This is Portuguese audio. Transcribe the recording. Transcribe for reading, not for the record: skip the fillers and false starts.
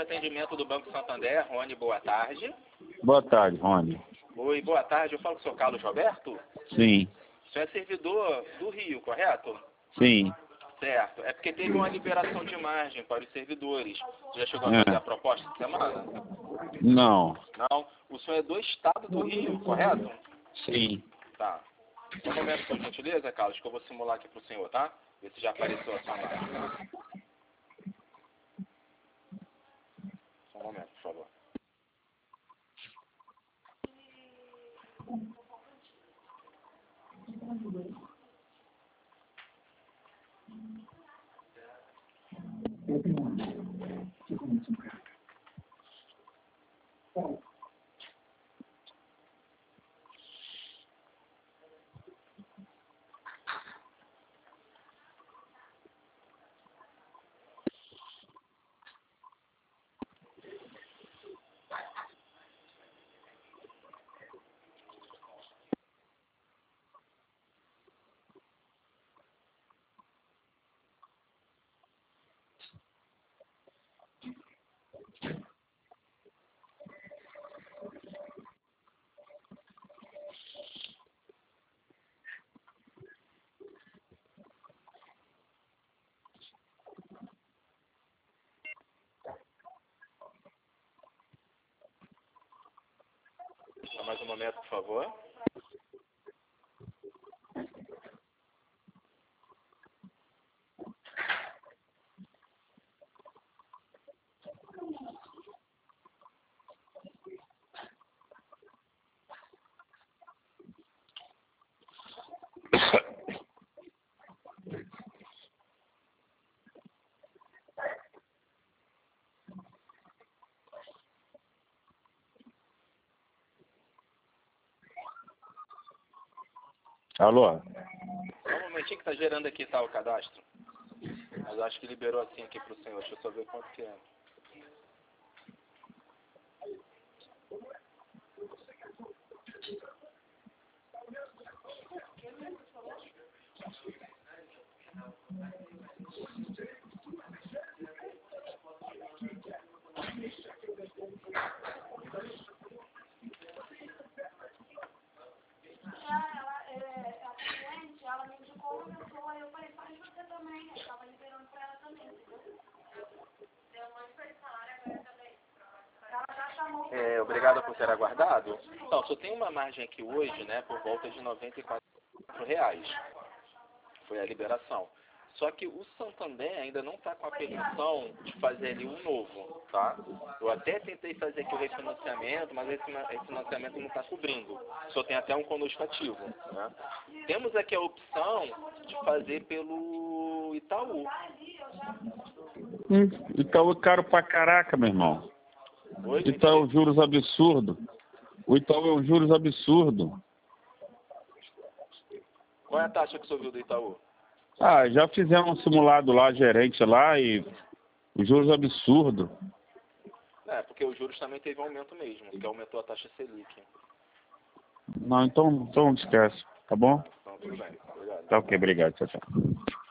atendimento do Banco Santander. Rony, boa tarde. Boa tarde, Rony. Oi, boa tarde. Eu falo com o senhor Carlos Roberto? Sim. O senhor é servidor do Rio, correto? Sim. Certo. É porque teve uma liberação de margem para os servidores. Você já chegou a fazer a proposta de semana? Não. Não. O senhor é do estado do Rio, correto? Sim. Tá. Só um momento, por gentileza, Carlos, que eu vou simular aqui para o senhor, tá? Ver se já apareceu a sua margem. Só um momento, por favor. Só mais um momento, por favor. Alô? Só um momentinho que tá gerando aqui, tá, o cadastro. Mas acho que liberou assim aqui pro senhor. Deixa eu só ver quanto que é. Ela me indicou uma pessoa, eu falei, faz você também. Eu estava liberando para ela também, entendeu? Deu uma diferença na área agora também. Ela já chamou. Obrigado por ter aguardado. Então, só tem uma margem aqui hoje, né, por volta de R$ 94. Foi a liberação. Só que o Santander ainda não está com a permissão de fazer ali um novo, tá? Eu até tentei fazer aqui o refinanciamento, mas esse refinanciamento não está cobrindo. Só tem até um conosco ativo, né? Temos aqui a opção de fazer pelo Itaú. Itaú é caro pra caraca, meu irmão. Oi, Itaú é um juros absurdo. O Itaú é um juros absurdo. Qual é a taxa que o senhor viu do Itaú? Ah, já fizemos um simulado lá, gerente lá, e os juros absurdo. É, porque os juros também teve um aumento mesmo, que aumentou a taxa Selic. Não, então esquece, tá bom? Então, tudo bem. Obrigado. Tá ok, obrigado, tchau, tchau.